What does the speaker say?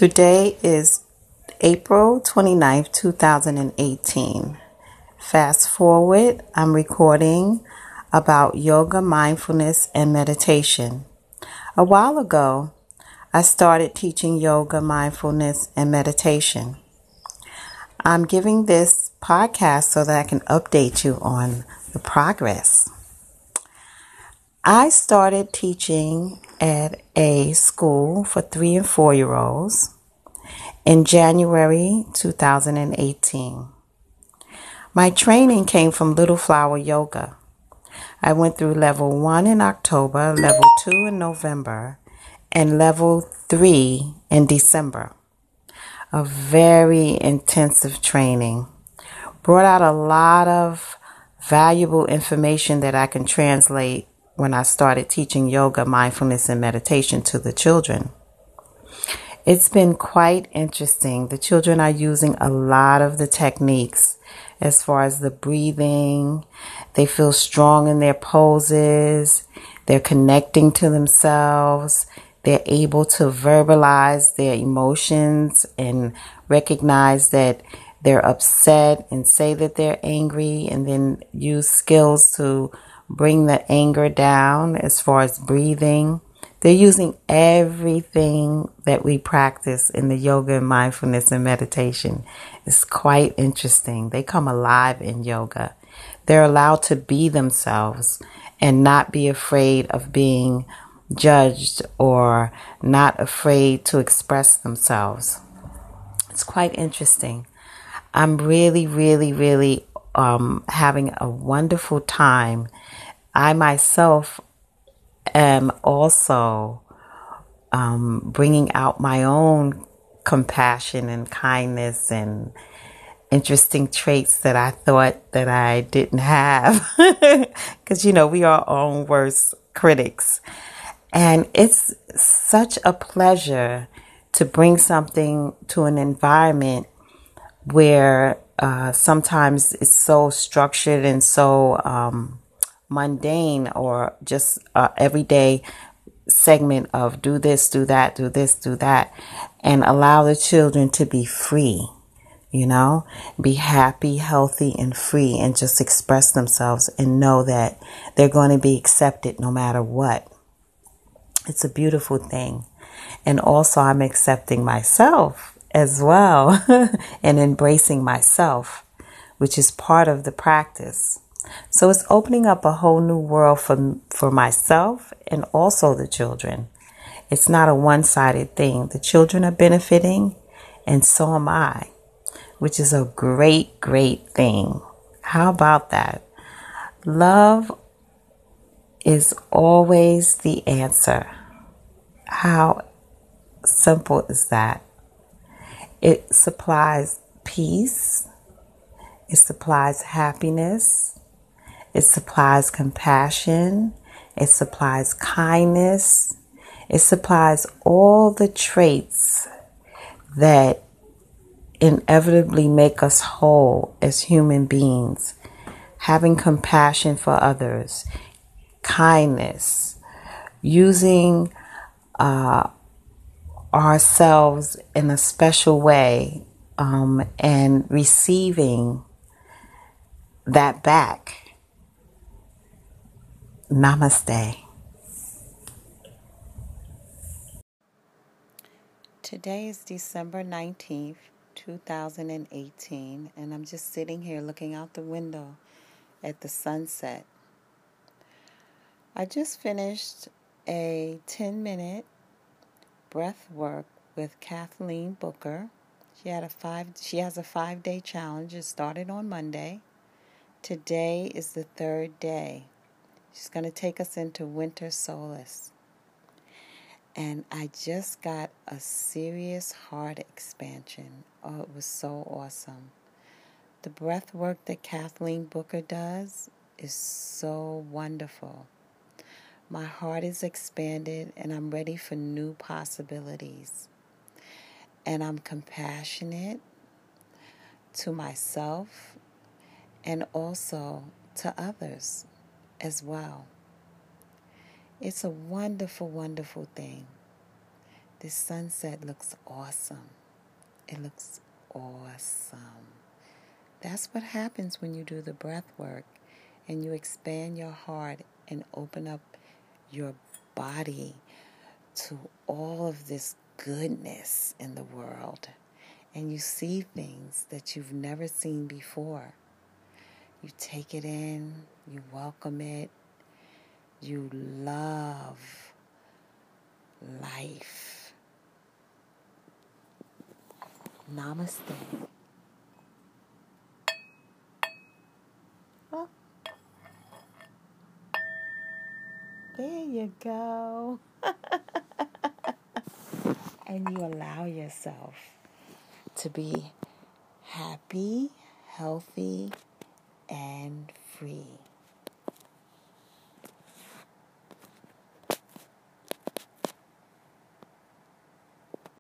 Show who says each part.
Speaker 1: Today is April 29th, 2018. Fast forward, I'm recording about yoga, mindfulness, and meditation. A while ago, I started teaching yoga, mindfulness, and meditation. I'm giving this podcast so that I can update you on the progress. I started teaching at a school for 3 and 4-year-olds in January 2018. My training came from Little Flower Yoga. I went through level 1 in October, level 2 in November, and level 3 in December. A very intensive training. Brought out a lot of valuable information that I can translate when I started teaching yoga, mindfulness, and meditation to the children. It's been quite interesting. The children are using a lot of the techniques as far as the breathing. They feel strong in their poses. They're connecting to themselves. They're able to verbalize their emotions and recognize that they're upset and say that they're angry, and then use skills to bring the anger down as far as breathing. They're using everything that we practice in the yoga and mindfulness and meditation. It's quite interesting. They come alive in yoga. They're allowed to be themselves and not be afraid of being judged or not afraid to express themselves. It's quite interesting. I'm really having a wonderful time. I myself am also bringing out my own compassion and kindness and interesting traits that I thought that I didn't have. Because, we are our own worst critics. And it's such a pleasure to bring something to an environment where sometimes it's so structured and so mundane, or just everyday segment of do this, do that, do this, do that, and allow the children to be free, be happy, healthy, and free, and just express themselves and know that they're going to be accepted no matter what. It's a beautiful thing. And also I'm accepting myself as well and embracing myself, which is part of the practice. So it's opening up a whole new world for myself and also the children. It's not a one-sided thing. The children are benefiting, and so am I, which is a great thing. How about that? Love is always the answer. How simple is that? It supplies peace. It supplies happiness. It supplies compassion. It supplies kindness. It supplies all the traits that inevitably make us whole as human beings. Having compassion for others, kindness, using ourselves in a special way, and receiving that back. Namaste. Today is December 19th, 2018, and I'm just sitting here looking out the window at the sunset. I just finished a 10-minute breath work with Kathleen Booker. She has a 5-day challenge. It started on Monday. Today is the 3rd day. She's going to take us into winter solace. And I just got a serious heart expansion. Oh, it was so awesome. The breath work that Kathleen Booker does is so wonderful. My heart is expanded and I'm ready for new possibilities. And I'm compassionate to myself and also to others as well. It's a wonderful thing This sunset looks awesome. It looks awesome. That's what happens when you do the breath work and you expand your heart and open up your body to all of this goodness in the world. And you see things that you've never seen before. You take it in, you welcome it, you love life. Namaste. Oh, there you go. And you allow yourself to be happy, healthy, and free.